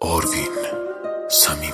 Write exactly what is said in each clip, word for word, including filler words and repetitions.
آروین صمیمی.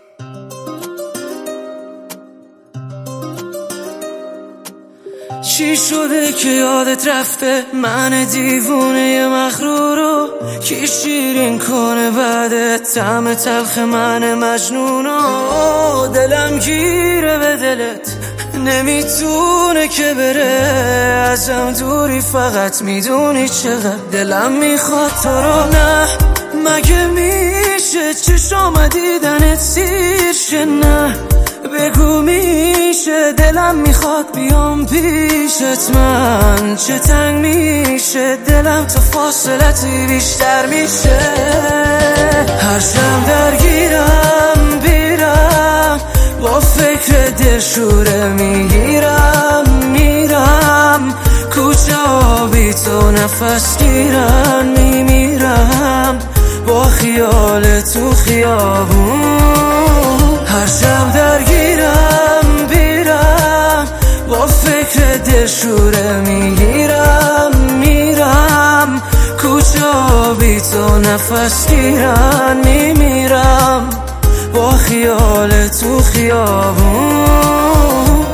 چی شده که یادت رفته من دیوونه مغرورو؟ کی شیرین کنه بعد طعم تلخ من مجنونو؟ دلم گیره به دلت نمیتونه که بره ازم دوری، فقط میدونی چقدر دلم میخواد تو رو. نه مگه میشه چشام دیدنت سیر شه؟ نه بگو میشه دلم میخواد بیام پیشت، من چه تنگ میشه دلم تا فاصلتی بیشتر میشه. هر شب درگیرم بیرم با فکر دلشوره میگیرم میرم کوچه بی تو نفس گیرن میمیرم با خیال تو خیابون. هر شب درگیرم بیرم با فکر دلشوره میگیرم میرم کوچه بی تو نفس گیرن میمیرم با خیال تو خیابون.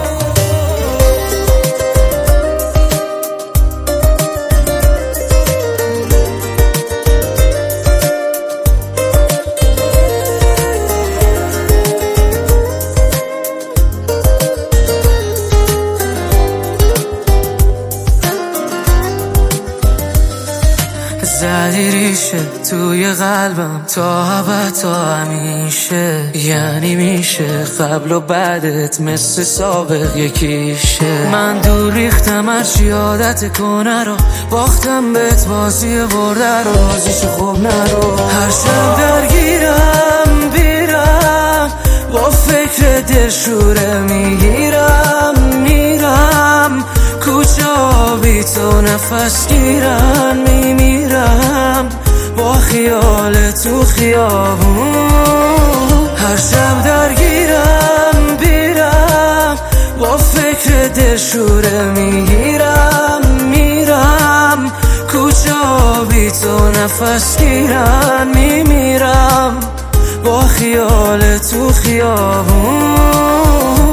زدی ریشه توی قلبم تا ابد تا همیشه، یعنی میشه قبل و بعدت مثل سابق یکیشه. من دور ریختم هرچی عادت کنه رو، باختم بهت بازی برده رو، بازیش خوب نرو. هر شب درگیرم بیرم با فکر دلشوره میگیرم میرم کوچه بی تو نفس گیرن میمیرم با خیال تو خیابون. هر شب درگیرم بیرم با فکر دلشوره میگیرم میرم کوچه بی تو نفس گیرن میمیرم با خیال تو خیابون.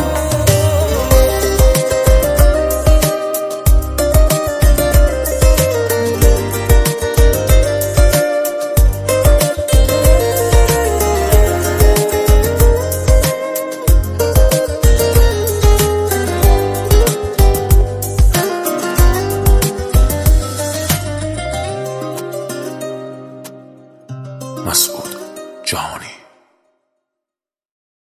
مسعود جهانی.